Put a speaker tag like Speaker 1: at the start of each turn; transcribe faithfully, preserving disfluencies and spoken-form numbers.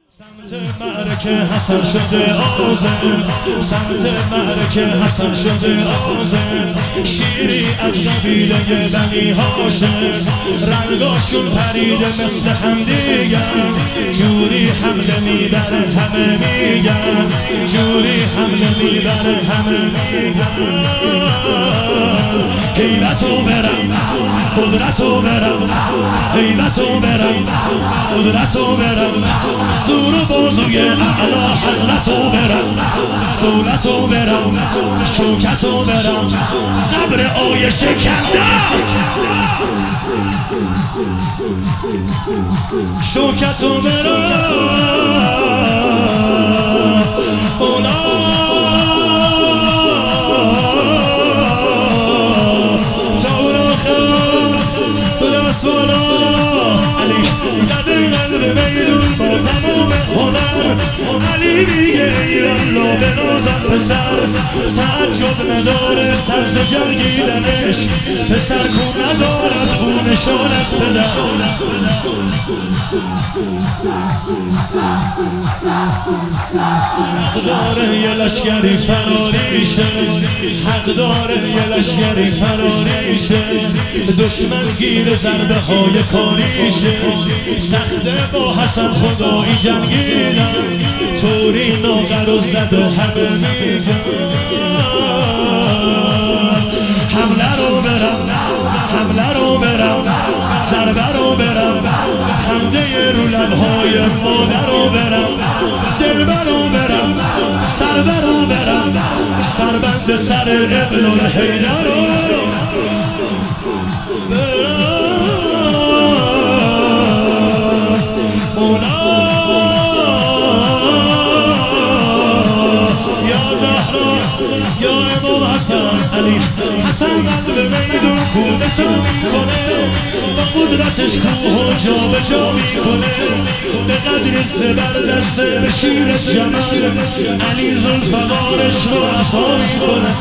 Speaker 1: سمت معرکه حسن شده آزم، سمت معرکه حسن شده آزم. شیری از قبیله بنی هاشم، رنگاشون پریده مثل هم دیگر. جوری حمله میبره همه میگن، جوری حمله میبره همه میگن. هیبتو برم قدرتو برم، هیبتو برم قدرتو برم. زور و بازوی اعلا حضرتو برم، دولتو برم شوکتو برم. قبر آیه شکنده شوکتو برم. اولا تا اون آخر دست بالا علی زده قلب میدون با تمام هنر. علی میگه ایرالله به نازم پسر، تعجب نداره طرز جنگیدنش. پسر کون ندارد خون نشان از پدر. حق داره یه لشگری فراریشه، حق داره یه لشگری فراریشه. دشمن گیر ضربه های کاریشه، سخته با حسن خدایی جنگیدن. طوری ناغر و زد و همه میگن. حمله رو برم حمله رو برم، ضربه رو برم، خنده رو لبهای مادر رو برم. دلبر رو برم سربر رو برم، سربند سر ابن الحیدر رو یا امام حسن علی. حسن قلب میدون کودتا میکنه، با قدرتش کوه و جا به جا میکنه. به قدر زبر دسته به شیر جمل، علی ذوالفقارش رو عطا میکنه.